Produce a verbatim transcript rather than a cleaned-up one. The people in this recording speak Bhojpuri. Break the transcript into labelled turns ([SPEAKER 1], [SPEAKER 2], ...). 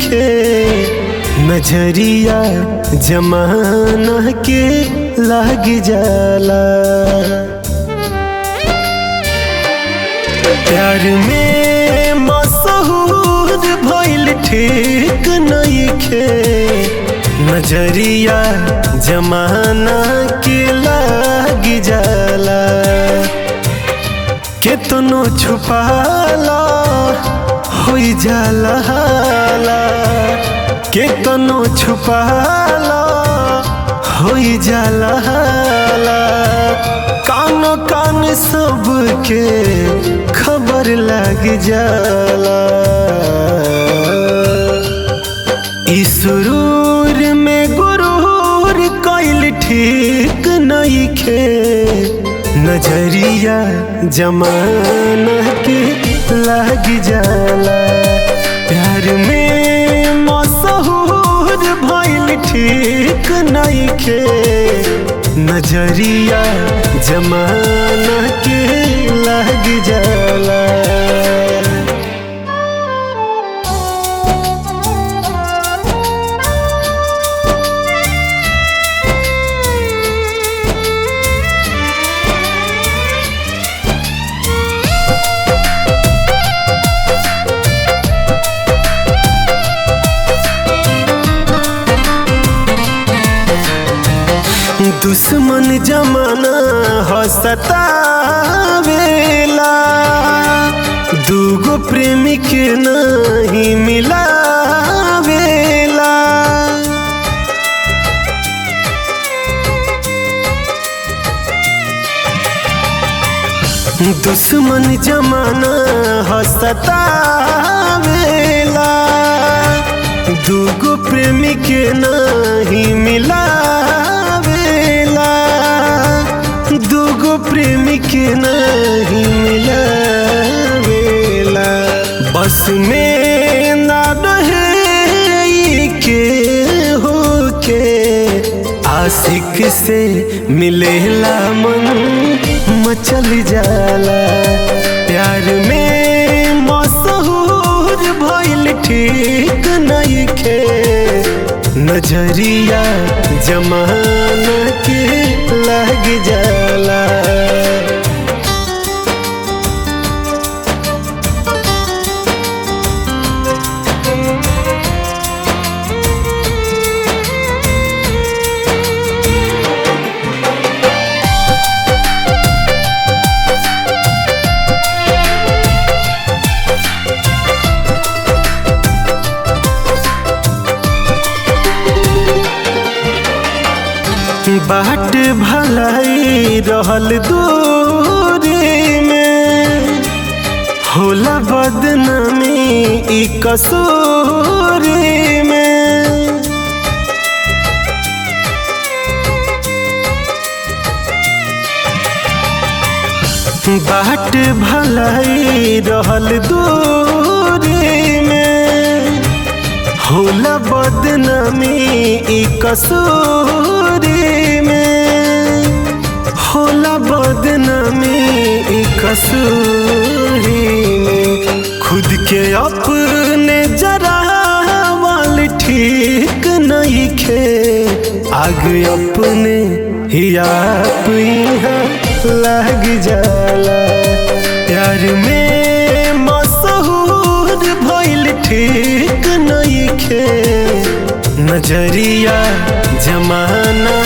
[SPEAKER 1] नइखे नजरिया जमाना के लाग जाला। प्यार में मशहूर भइल ठीक नइखे नजरिया जमाना के लाग जाला। केतनो छुपाला होई जाला हाला, केतनो छुपाला होई जाला हाला। कानो कान सबके खबर लग जाला। ई सुरूर में गुरूर कइल ठीक नइखे नजरिया जमाना के लाग जाला। प्यार में मशहूर भइल ठीक नइखे नजरिया जमाना के लाग जाला। दुश्मन जमाना हो सतावेला, दूगो प्रेमी के नहीं मिलावेला। दुश्मन जमाना हो सतावेला, दूगो प्रेमी के नहीं मिलावेला। दूगो प्रेमी के नहीं मिलावेला। बस में ना रहे के होके आशिक से मिलेला मन मचल जाला। प्यार में मशहूर भइल ठीक नइखे नजरिया जमाना के लाग जाला। बाट भलाई रहल दूरी में, होला बदनामी ई कसूरी में। बाट भलाई रहल दूरी में, होला बदनामी ई कसूरी में। होला बदनामी ई कसूरी में। खुद के अपने जरावल ठीक नइखे आग अपने ही आप यहाँ लग जाला। प्यार में मशहूर भइल ठीक नइखे नजरिया जमाना